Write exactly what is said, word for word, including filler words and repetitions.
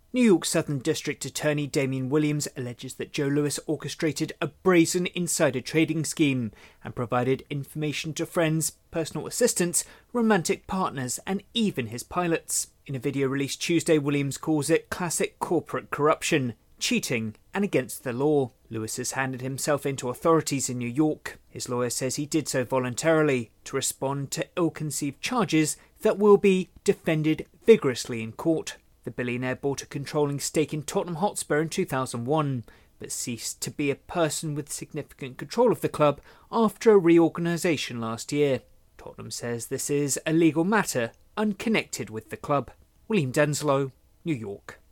New York Southern District Attorney Damian Williams alleges that Joe Louis orchestrated a brazen insider trading scheme and provided information to friends, personal assistants, romantic partners, and even his pilots. In a video released Tuesday, Williams calls it classic corporate corruption, cheating, and against the law. Louis has handed himself into authorities in New York. His lawyer says he did so voluntarily to respond to ill-conceived charges that will be defended vigorously in court. The billionaire bought a controlling stake in Tottenham Hotspur in two thousand one, but ceased to be a person with significant control of the club after a reorganisation last year. Tottenham says this is a legal matter unconnected with the club. William Denslow, New York.